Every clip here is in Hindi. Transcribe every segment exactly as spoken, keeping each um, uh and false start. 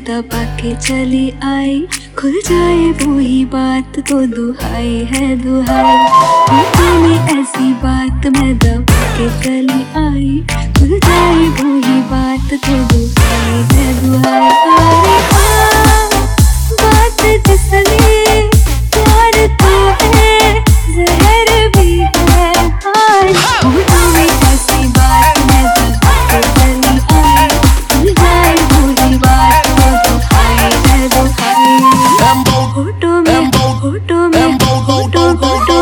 दबा के चली आई, खुल जाए वो ही बात तो दुहाई है दुहाई। होठों में ऐसी बात मैं दबा के चली आई, खुल जाए वो ही बात तो दुहाई है दुहाई। अरे हाँ, बात जिसने प्यार तो है, जहर भी है हाय। होठों में ऐसी बात मैं दबा के चली आई, खुल जाए वो ही बात तो दुहाई है दुहाई। होठों में होठों में होठों होठों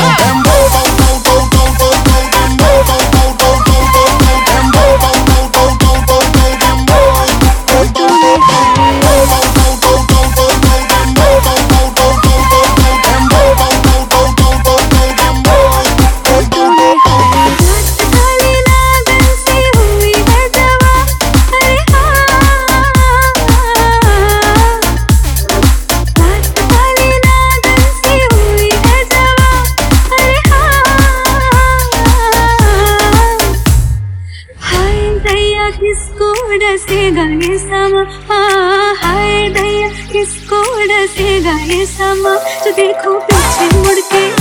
किसको डसेगा ये समा, हाँ हाय दैया किसको डसेगा ये समा। जो देखो पीछे मुड़ के